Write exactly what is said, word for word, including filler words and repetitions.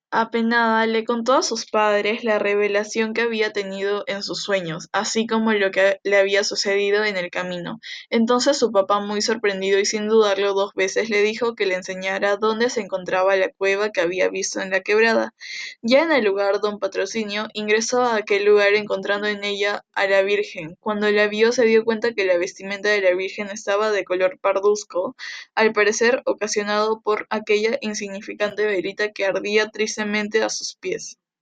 Apenada, le contó a sus padres la revelación que había tenido en sus sueños, así como lo que le había sucedido en el camino. Entonces su papá, muy sorprendido y sin dudarlo dos veces, le dijo que le enseñara dónde se encontraba la cueva que había visto en la quebrada. Ya en el lugar, don Patrocinio ingresó a aquel lugar encontrando en ella a la Virgen. Cuando la vio se dio cuenta que la vestimenta de la Virgen estaba de color parduzco, al parecer ocasionado por aquella insignificante velita que ardía tristemente a sus pies.